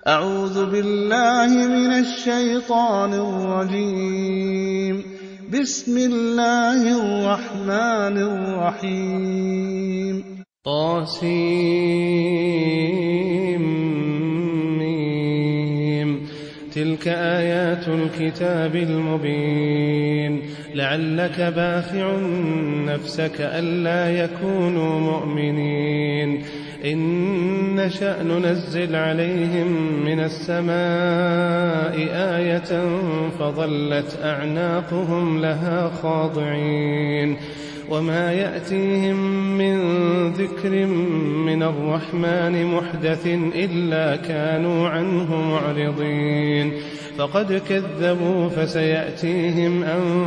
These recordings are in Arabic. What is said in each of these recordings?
أعوذ بالله من الشيطان الرجيم. بسم الله الرحمن الرحيم. طاسيم. تلك آيات الكتاب المبين. لعلك باخع نفسك ألا يكونوا مؤمنين. إن نشأ ننزل عليهم من السماء آية فظلت أعناقهم لها خاضعين. وما يأتيهم من ذكر من الرحمن محدث إلا كانوا عنه معرضين. فقد كذبوا فسيأتيهم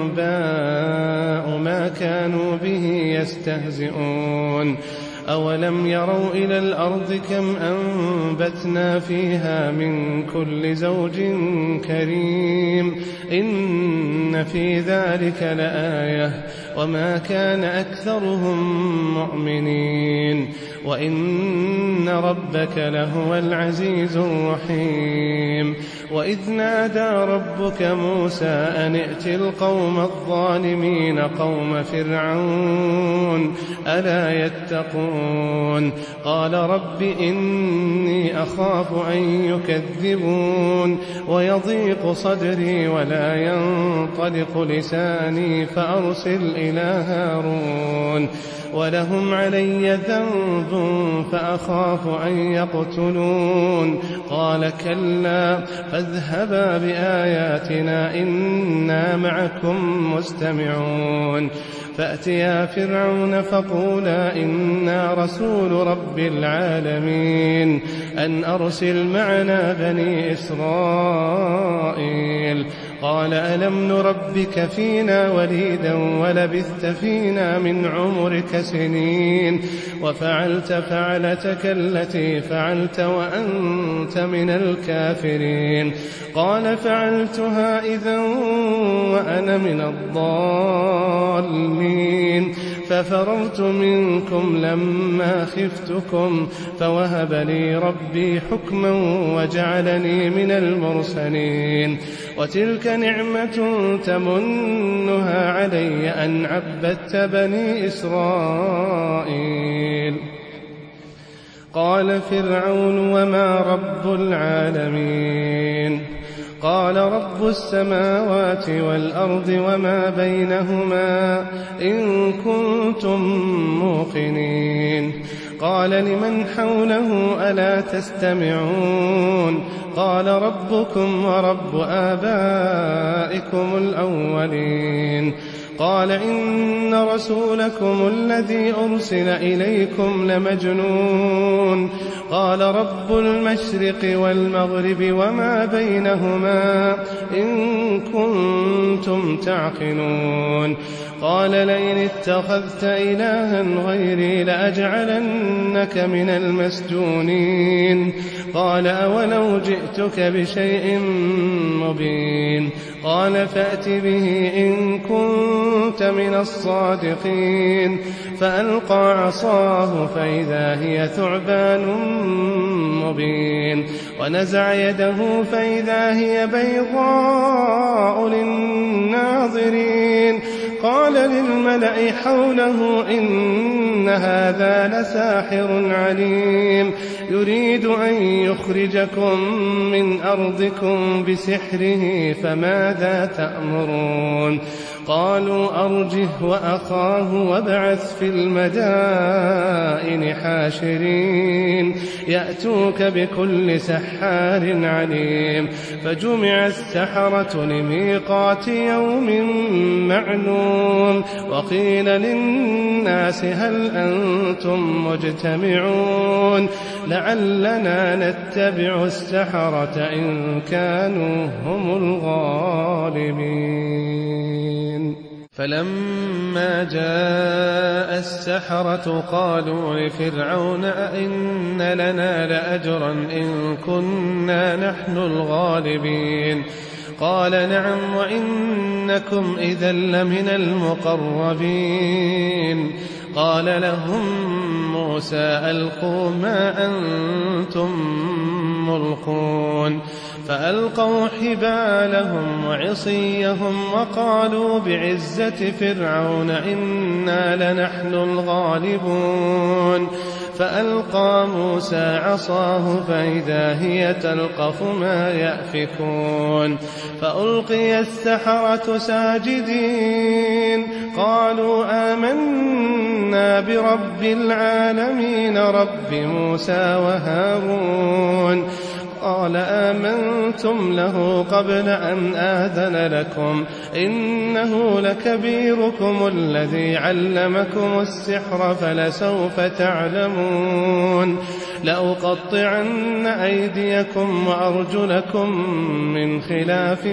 أنباء ما كانوا به يستهزئون. أولم يروا إلى الأرض كم أنبتنا فيها من كل زوج كريم. إن في ذلك لآية وما كان أكثرهم مؤمنين. وإن ربك لهو العزيز الرحيم. وإذ نادى ربك موسى أن ائت القوم الظالمين قوم فرعون ألا يتقون. قال رب إني أخاف أن يكذبون ويضيق صدري ولا ينطلق لساني فأرسل إلى هارون ولهم علي ذنب فأخاف أن يقتلون. قال كلا فاذهبا بآياتنا إنا معكم مستمعون. فأتيا فرعون فقولا إنا رسول رب العالمين أن أرسل معنا بني إسرائيل. قال ألم نربك فينا وليدا ولبثت فينا من عمرك سنين وفعلت فعلتك التي فعلت وأنت من الكافرين. قال فعلتها إذا وأنا من الضالين ففررت منكم لما خفتكم فوهب لي ربي حكما وجعلني من المرسلين. وتلك نعمة تمنها علي أن عبدت بني إسرائيل. قال فرعون وما رب العالمين. قال رب السماوات والأرض وما بينهما إن كنتم موقنين. قال لمن حوله ألا تستمعون. قال ربكم ورب آبائكم الأولين. قال إن رسولكم الذي أرسل إليكم لمجنون. قال رب المشرق والمغرب وما بينهما إن كنتم تعقلون. قال لئن اتخذت إلها غيري لأجعلنك من المسجونين. قال أولو جئتك بشيء مبين. قال فأت به إن كنت من الصادقين. فألقى عصاه فإذا هي ثعبان مبين. ونزع يده فإذا هي بيضاء للناظرين. قال للملأ حوله إن هذا لساحر عليم يريد أن يخرجكم من أرضكم بسحره فماذا تأمرون. قالوا أرجه وأخاه وابعث في المدائن حاشرين يأتوك بكل سحار عليم. فجمع السحرة لميقات يوم معلوم. وقيل للناس هل أنتم مجتمعون لعلنا نتبع السحرة إن كانوا هم الغالبين. فلما جاء السحرة قالوا لفرعون أئن لنا لأجرا إن كنا نحن الغالبين. قال نعم وإنكم إذا لمن المقربين. قال لهم موسى ألقوا ما أنتم ملقون فألقوا حبالهم وعصيهم وقالوا بعزة فرعون إنا لنحن الغالبون فألقى موسى عصاه فإذا هي تلقف ما يأفكون فألقي السحرة ساجدين قالوا آمنا برب العالمين رب موسى وهارون قال آمنتم له قبل أن آذن لكم إنه لكبيركم الذي علمكم السحر فلسوف تعلمون لأقطعن أيديكم وأرجلكم من خلاف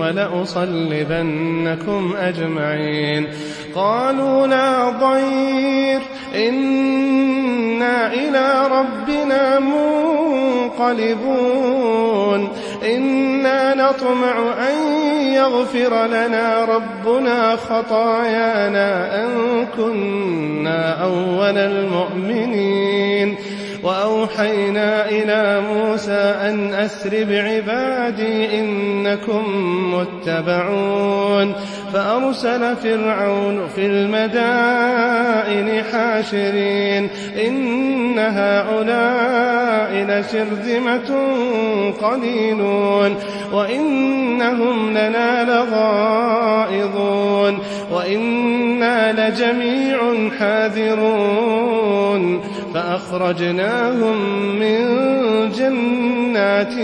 ولأصلبنكم أجمعين قالوا لا ضير إنا إلى ربنا منقلبون إنا نطمع أن يغفر لنا ربنا خطايانا أن كنا أول المؤمنين وأوحينا إلى موسى أن أسر بعبادي إنكم متبعون فأرسل فرعون في المدائن حاشرين إن هؤلاء لشرذمة قليلون وإنهم لنا لغائظون وإنا لجميع حاذرون فأخرجناهم من جنات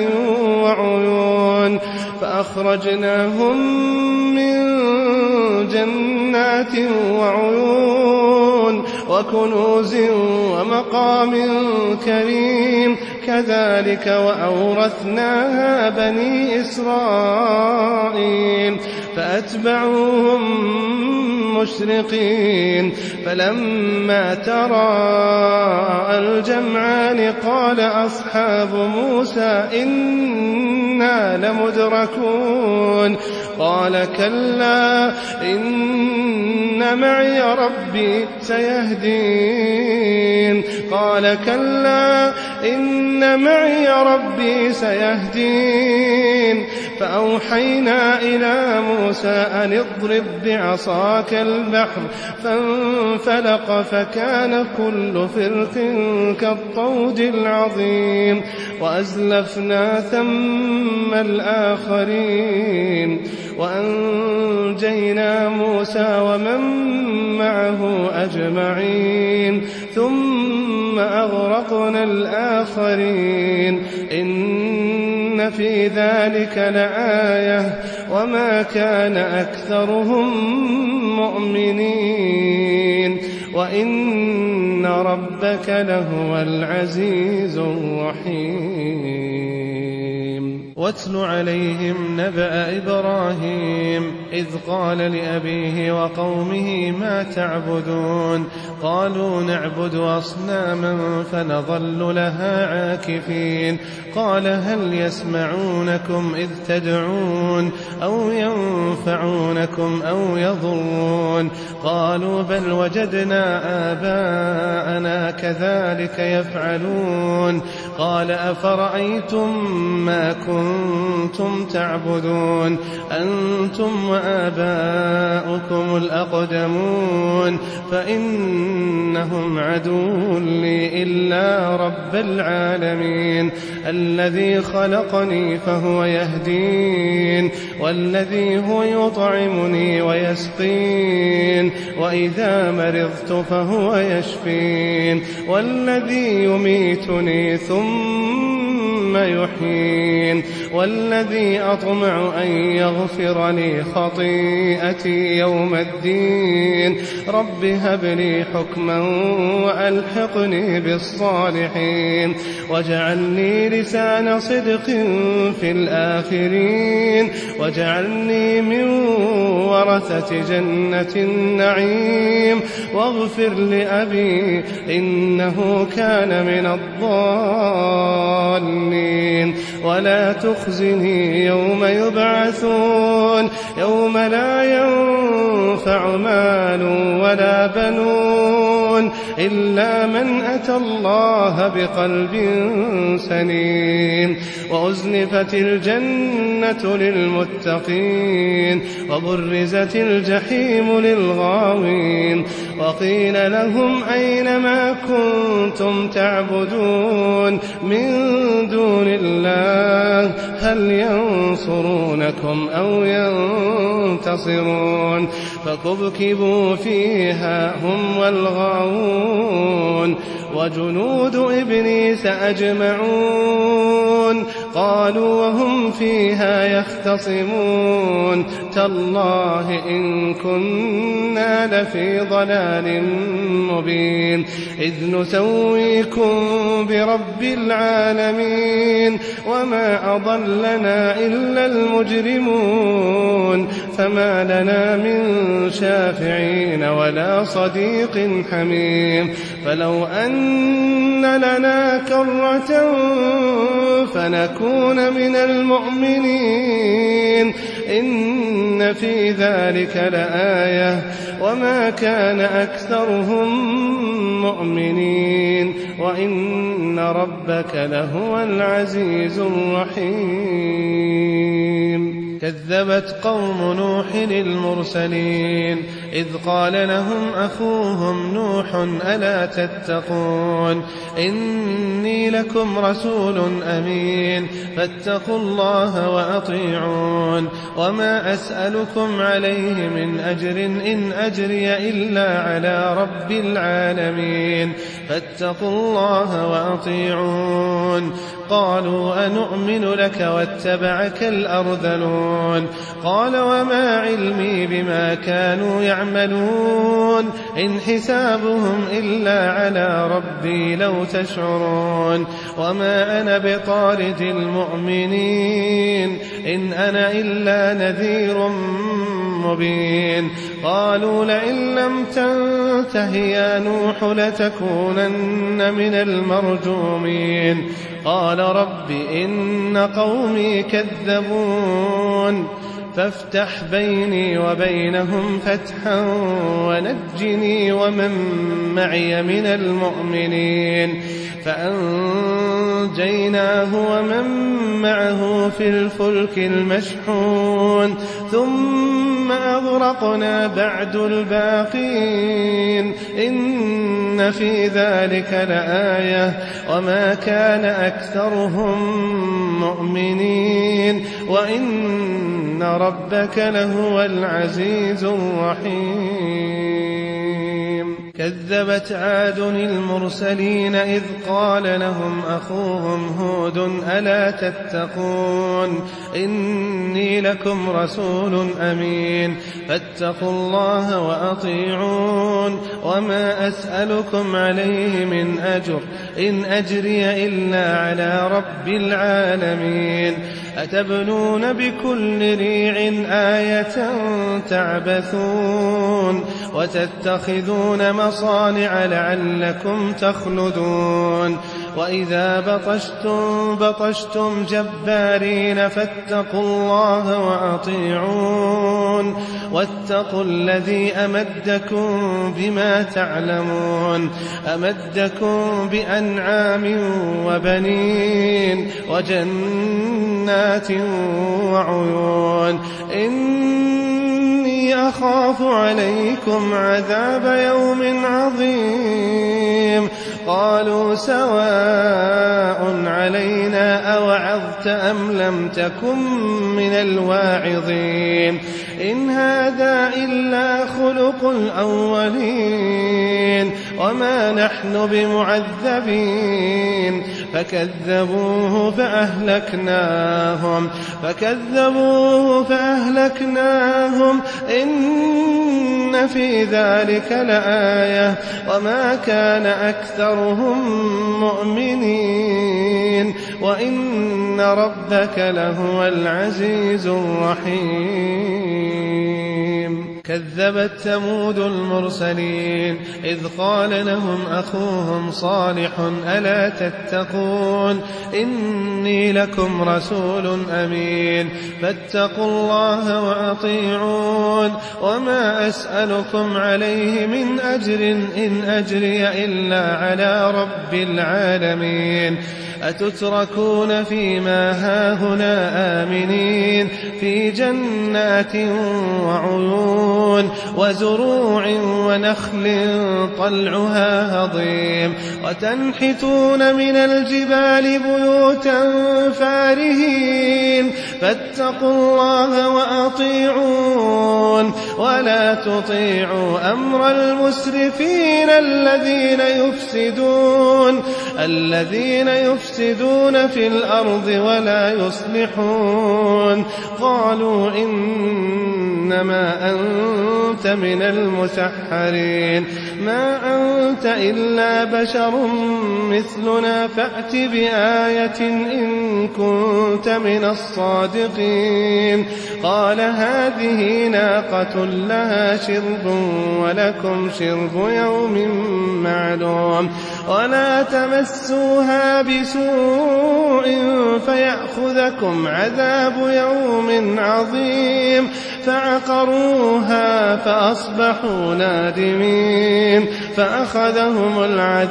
وعيون وكنوز ومقام كريم كذلك وأورثناها بني إسرائيل فأتبعوهم مشرقين فلما تراءى الجمعان قال أصحاب موسى إنا لمدركون قال كلا إن معي ربي سيهدين فأوحينا إلى موسى أن اضرب بعصاك البحر فانفلق فكان كل فرق كالطود العظيم وأزلفنا ثم الآخرين وأنجينا موسى ومن معه أجمعين ثم أغرقنا الآخرين إن في ذلك لآية وما كان أكثرهم مؤمنين وإن ربك لهو العزيز الرحيم واتل عليهم نبأ إبراهيم إذ قال لأبيه وقومه ما تعبدون قالوا نعبد أصناما فنظل لها عاكفين قال هل يسمعونكم إذ تدعون أو ينفعونكم أو يضرون قالوا بل وجدنا آباءنا كذلك يفعلون قال أفرأيتم ما كنتم تعبدون أنتم وآباؤكم الأقدمون فإنهم عدو لي إلا رب العالمين الذي خلقني فهو يهدين والذي هو يطعمني ويسقين وإذا مرضت فهو يشفين والذي يميتني ثم يحيين والذي أطمع أن يغفر لي خطيئتي يوم الدين رب هب لي حكما وألحقني بالصالحين واجعلني لسان صدق في الآخرين واجعلني من ورثة جنة النعيم واغفر لأبي إنه كان من الضالين ولا تخزني يوم يبعثون يوم لا ينفع مال ولا بنون إلا من أتى الله بقلب سليم وأزلفت الجنة للمتقين وبرزت الجحيم للغاوين وقيل لهم أين ما كنتم تعبدون من دون الله هل ينصرونكم أو ينتصرون فكبكبوا فيها هم والغاوون وجنود إبليس أجمعون قالوا وهم فيها يختصمون تالله إن كنا لفي ضلال مبين إذ نسويكم برب العالمين وما أضلنا إلا المجرمون فما لنا من شافعين ولا صديق حميم فلو أن لنا كرة فنكون من المؤمنين إن في ذلك لآية وما كان أكثرهم مؤمنين وإن ربك لهو العزيز الرحيم كذبت قوم نوح المرسلين إذ قال لهم أخوهم نوح ألا تتقون إني لكم رسول أمين فاتقوا الله وأطيعون وما أسألكم عليه من أجر إن أجري إلا على رب العالمين فاتقوا الله وأطيعون قالوا أنؤمن لك واتبعك الأرذلون قال وما علمي بما كانوا يعملون إن حسابهم إلا على ربي لو تشعرون وما أنا بطارد المؤمنين إن أنا إلا نذير مبين قالوا لئن لم تنته يا نوح لتكونن من المرجومين قال رب إن قومي كذبون فافتح بيني وبينهم فتحا ونجني ومن معي من المؤمنين فأنجيناه ومن معه في الفلك المشحون ثم أغرقنا بعد الباقين إن في ذلك لآية وما كان أكثرهم مؤمنين وإن ربك لهو العزيز الرحيم كذبت عاد المرسلين إذ قال لهم أخوهم هود ألا تتقون إني لكم رسول أمين فاتقوا الله وأطيعون وما أسألكم عليه من أجر إن أجري إلا على رب العالمين أتبنون بكل ريع آية تعبثون وتتخذون مصانع لعلكم تخلدون وإذا بطشتم جبارين فاتقوا الله وأطيعون واتقوا الذي أمدكم بما تعلمون أمدكم بأنعام وبنين وجنات وعيون إني أخاف عليكم عذاب يوم عظيم قالوا سواء علينا أوعظت أم لم تكن من الواعظين إن هذا إلا خلق الأولين وما نحن بمعذبين فكذبوه فأهلكناهم إن في ذلك لآية وما كان أكثرهم مؤمنين وإن ربك لهو العزيز الرحيم كذبت ثمود المرسلين إذ قال لهم أخوهم صالح ألا تتقون إني لكم رسول أمين فاتقوا الله وأطيعون وما أسألكم عليه من أجر إن أجري إلا على رب العالمين أتتركون فيما هاهنا آمنين في جنات وعيون وزروع ونخل طلعها هضيم وتنحتون من الجبال بيوتا فارهين فاتقوا الله وأطيعون ولا تطيعوا أمر المسرفين الذين يفسدون في الأرض ولا يصلحون قالوا إنما أنت من المسحرين ما أنت إلا بشر مثلنا فأت بآية إن كنت من الصادقين قال هذه ناقة لها شرب ولكم شرب يوم معلوم ولا تمسوها بسوء فيأخذكم عذاب يوم عظيم فعقروها فأصبحوا نادمين فأخذهم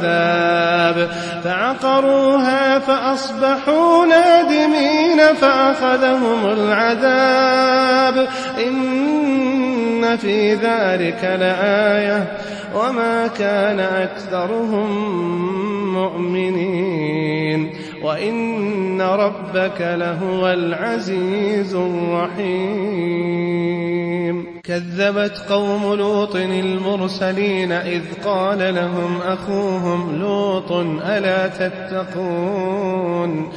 العذاب إن في ذلك لآية وما كان أكثرهم مؤمنين وإن ربك لهو العزيز الرحيم كذبت قوم لوط المرسلين إذ قال لهم أخوهم لوط ألا تتقون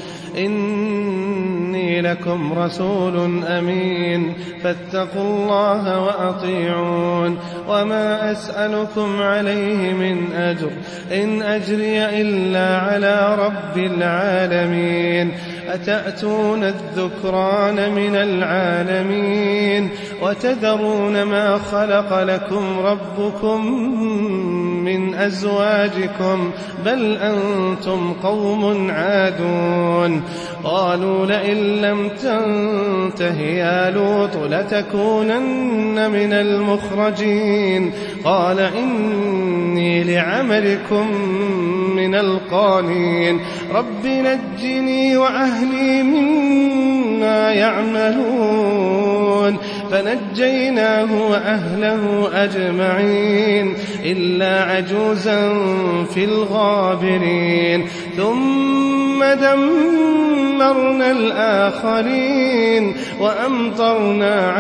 إني لكم رسول أمين فاتقوا الله وأطيعون وما أسألكم عليه من أجر إن أجري إلا على رب العالمين أتأتون الذكران من العالمين وتذرون ما خلق لكم ربكم من أزواجكم بل أنتم قوم عادون قالوا لئن لم تنته يا لوط لتكونن من المخرجين قال إني لعملكم من القالين رب نجني وأهلي مما يعملون فنجيناه وأهله أجمعين إلا عجوزا في الغابرين ثم دمرنا الآخرين وأمطرنا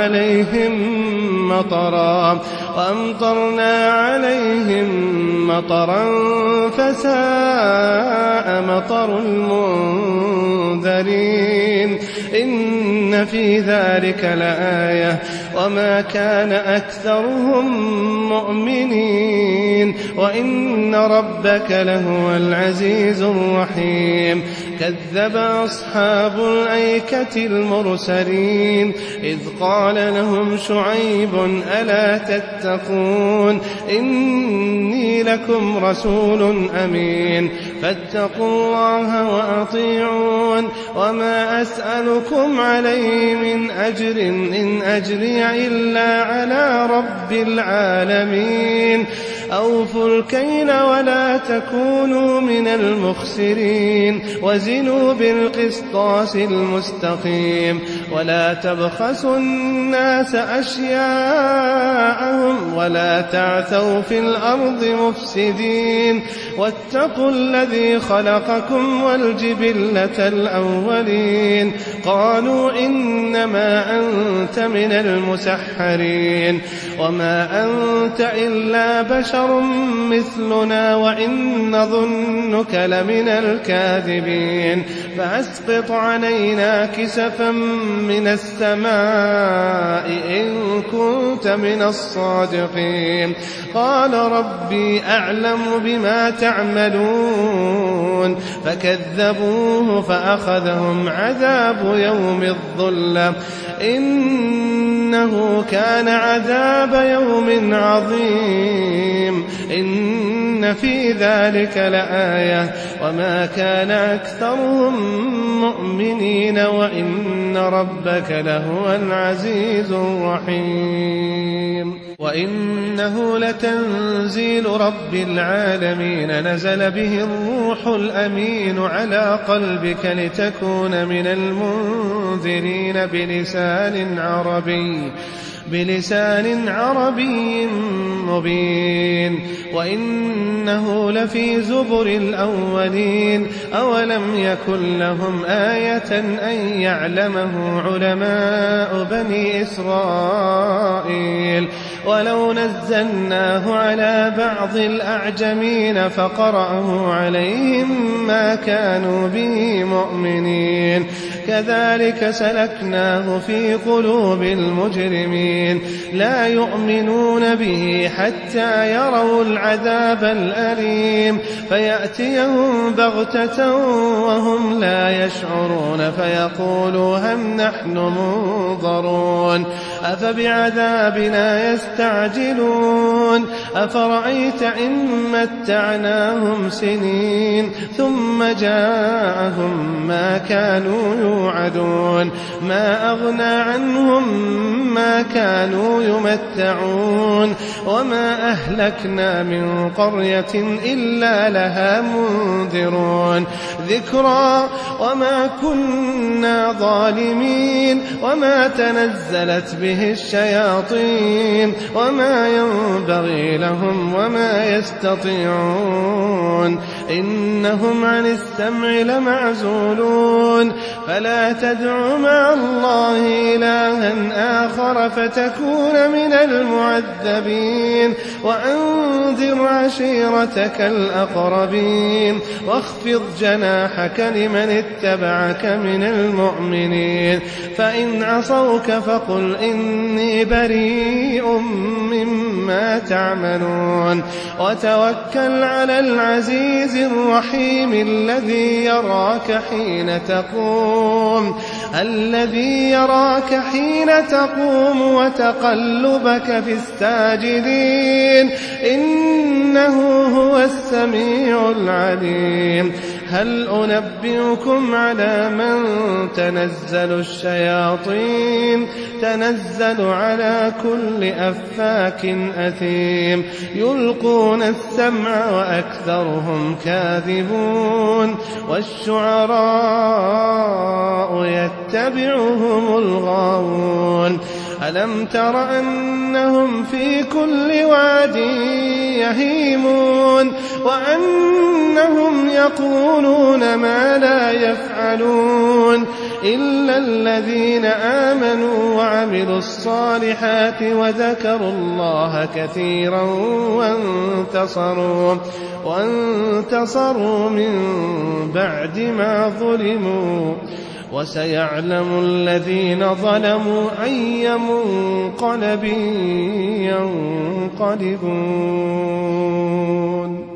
عليهم مطرا فساء مطر المنذرين إن في ذلك لآية وما كان أكثرهم مؤمنين وإن ربك لهو العزيز الرحيم كذب أصحاب الأيكة المرسلين إذ قال لهم شعيب ألا تتقون إني لكم رسول أمين فاتقوا الله وأطيعون وما أسألكم عليه من أجر إن أجري إلا على رب العالمين أوفوا الكيل ولا تكونوا من المخسرين وزنوا بالقسطاس المستقيم ولا تبخسوا الناس أشياءهم ولا تعثوا في الأرض مفسدين واتقوا الذي خلقكم والجبلة الأولين قالوا إنما أنت من المسحرين وما أنت إلا بشر بشر مثلنا وإن نظنك لمن الكاذبين فأسقط علينا كسفا من السماء إن كنت من الصادقين قال ربي أعلم بما تعملون فكذبوه فأخذهم عذاب يوم الظلة إنه كان عذاب يوم عظيم إن في ذلك لآية وما كان أكثرهم مؤمنين وإن ربك لهو العزيز الرحيم وإنه لتنزيل رب العالمين نزل به الروح الأمين على قلبك لتكون من المنذرين بلسان عربي مبين وإنه لفي زبر الأولين أولم يكن لهم آية أن يعلمه علماء بني إسرائيل ولو نزلناه على بعض الأعجمين فقرأه عليهم ما كانوا به مؤمنين كذلك سلكناه في قلوب المجرمين لا يؤمنون به حتى يروا العذاب الأليم فيأتيهم بغتة وهم لا يشعرون فيقولوا هل نحن منظرون أفبعذابنا يستعجلون أفرأيت إن متعناهم سنين ثم جاءهم ما كانوا يوعدون ما أغنى عنهم ما كانوا يمتعون وما أهلكنا من قرية إلا لها منذرون ذكرى وما كنا ظالمين وما تنزلت به الشياطين وما ينبغي لهم وما يستطيعون إنهم عن السمع لمعزولون فلا تدع مع الله إلها آخر فتكون من المعذبين وأنذر عشيرتك الأقربين واخفض جناحك لمن اتبعك من المؤمنين فإن عصوك فقل إني بريء مما تعملون وتوكل على العزيز الرحيم الذي يراك حين تقوم وتقلبك في الساجدين إنه هو السميع العليم هل أنبئكم على من تنزل الشياطين تنزل على كل أفاك أثيم يلقون السمع وأكثرهم كاذبون والشعراء يتبعهم الغاوون ألم تر أنهم في كل واد يهيمون وأنهم يقولون ما لا يفعلون إلا الذين آمنوا وعملوا الصالحات وذكروا الله كثيرا وانتصروا من بعد ما ظلموا وسيعلم الذين ظلموا أي منقلب ينقلبون